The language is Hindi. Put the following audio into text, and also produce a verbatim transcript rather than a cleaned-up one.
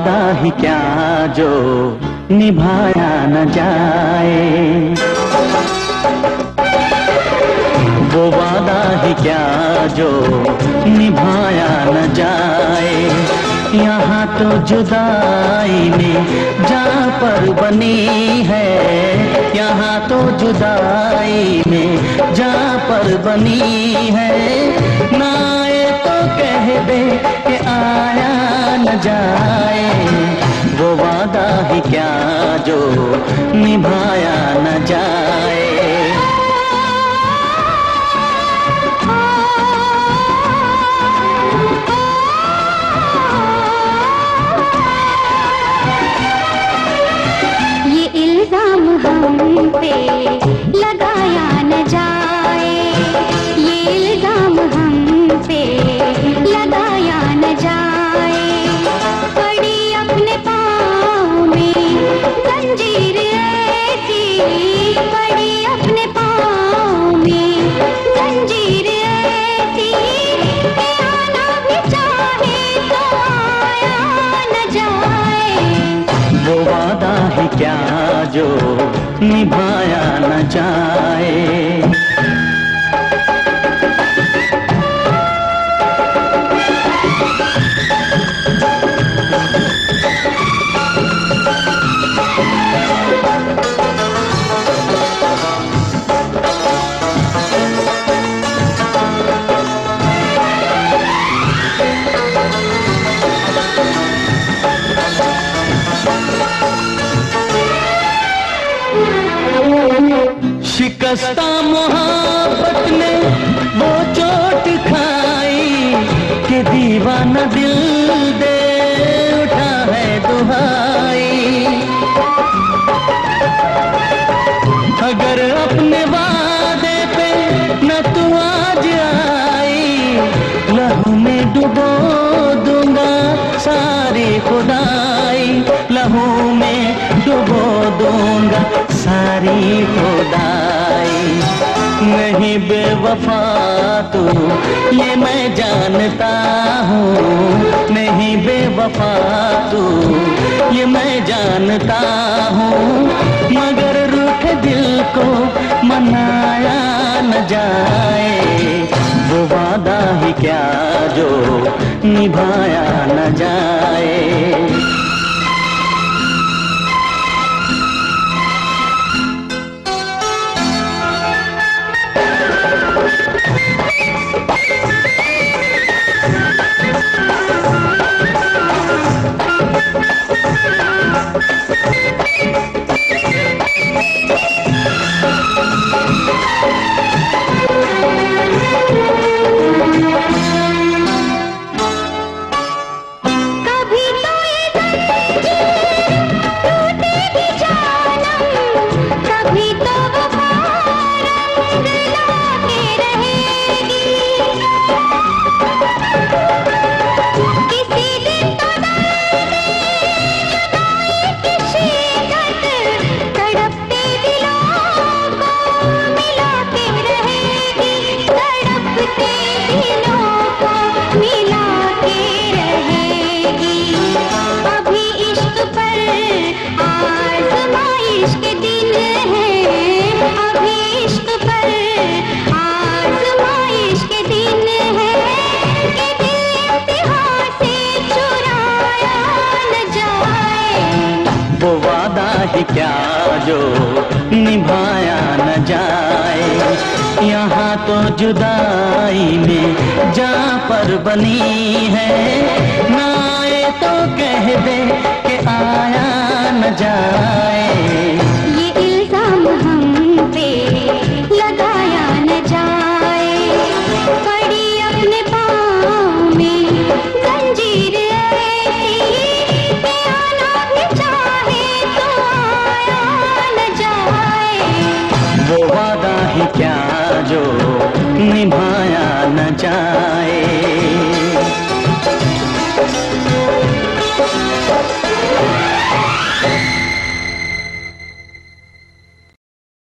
वादा ही क्या जो निभाया न जाए, वो वादा ही क्या जो निभाया न जाए। यहाँ तो जुदाई ने जहाँ पर बनी है, यहाँ तो जुदाई ने जहाँ पर बनी है। ना आए तो कह दे कि आया न जाए, वो वादा ही क्या जो निभाया न जाए। हम पे लगाया न जाए, ये इल्जाम हम पे लगाया न जाए। पड़ी अपने पाँव में जंजीर ऐसी, पड़ी अपने पाँव में जंजीर ऐसी, कि आना भी चाहे तो आया न जाए। वो वादा ही क्या जो निभाया न जाए। शिकस्ता मोहब्बत ने वो चोट खाई कि दीवाना दिल दे उठा है दुहाई। अगर अपने वादे पे न तू आज आई, लहू में डुबो दूंगा सारी खुदाई, लहू में डुबो दूंगा सारी खुदाई। नहीं बेवफा तू ये मैं जानता हूँ, नहीं बेवफा तू ये मैं जानता हूँ, मगर रूठ दिल को मनाया न जाए। वो वादा ही क्या जो निभाया न जाए। क्या जो निभाया न जाए। यहाँ तो जुदाई में जहाँ पर बनी है, ना आए तो कह दे कि आया न जाए। ये इल्जाम हम पे लगाया न जाए, पड़ी अपने पाँव में जंजीर ऐसी, कि आना भी चाहे तो आया न जाए। वो वादा ही क्या जो निभाया न जाए।